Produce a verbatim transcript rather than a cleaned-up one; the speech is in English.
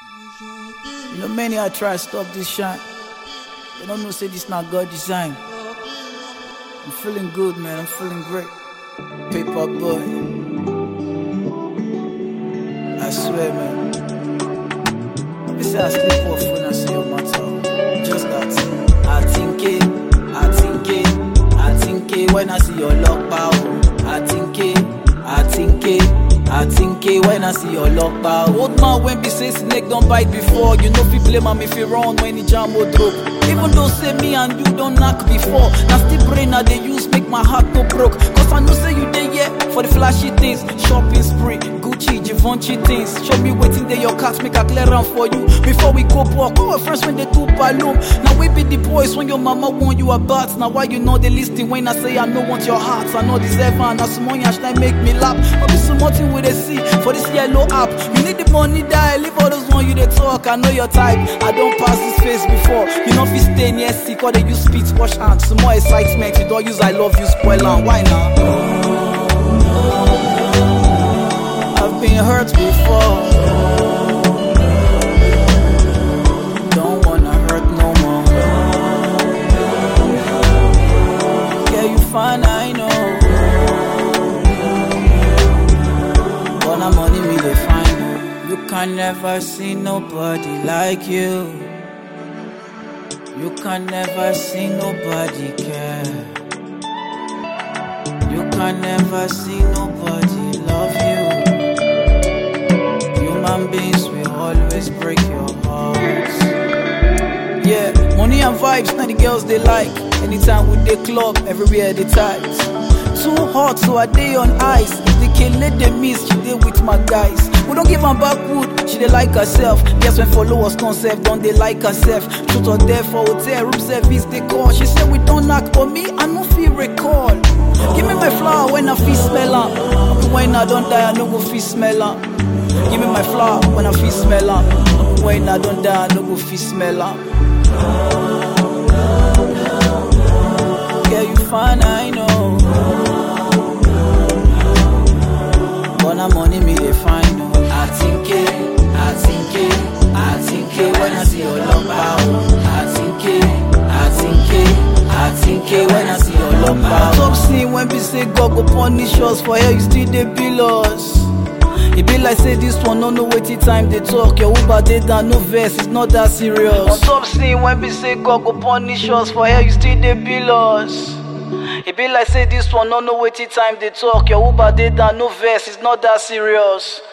You know, many I try to stop this shine. They don't know, say this not God design. I'm feeling good, man. I'm feeling great. Paper boy. I swear, man. They say I sleep off when I see your matter. Just that. I think it, I think it, I think it when I see your lock bow. I think it, I think it, I think it when I see your lock bow. Old man when be say snake don't bite before. You know fi blame am if he run when he jam or drop. Even though say me and you don't knock before, now still brain I they use make my heart go broke. Cause I know say you dey here for the flashy things, shopping spree, Gucci, Givenchy things. Show me waiting there your cats make a clear run for you. Before we go walk, our first when they do balloon. Now we be the boys when your mama want you about. Now why you know they listing when I say I no want your heart. I know deserve and as money I should make me laugh. I be so much with a C for this yellow app. You need the money die, leave all those one you they talk. I know your type, I don't pass this face before. You know if you stay near sick or they use speed wash hands. Some more excitement, you don't use I love you spoil and why now? I've been hurt before. Don't wanna hurt no more. Yeah, you fine, I know. But I'm money me they find. You can never see nobody like you. You can never see nobody care. You can never see nobody love you. Human beings will always break your hearts. Yeah, money and vibes, now the girls they like. Anytime with the club, everywhere they tight. Too hot, so I day on ice. If they can't let them miss, she dey with my guys. We don't give them backwood, she dey like herself. Guess when followers concept, don't they like herself? Truth or dare for hotel, room service, they call. She said we don't knock, but me, I no feel recall. Give me my flower when I feel smell her. When I don't die, I no go feel smell her. Give me my flower when I feel smell her. When I don't die, I no go feel smell her. Yeah, you fine, I know. But I'm money me they find no. I think it, I think it, I think it when I see your love bow. I think it, I think it, I think it when I see your love bow. Top scene when we say God go punish us for here you still they bill us. It be like say this one no know waiting time they talk. Your Uber they down no verse, it's not that serious. On top scene when we say God go punish us for here you still they bill us. It be like say this one no know waiting time they talk. Your Uber they down no verse, it's not that serious.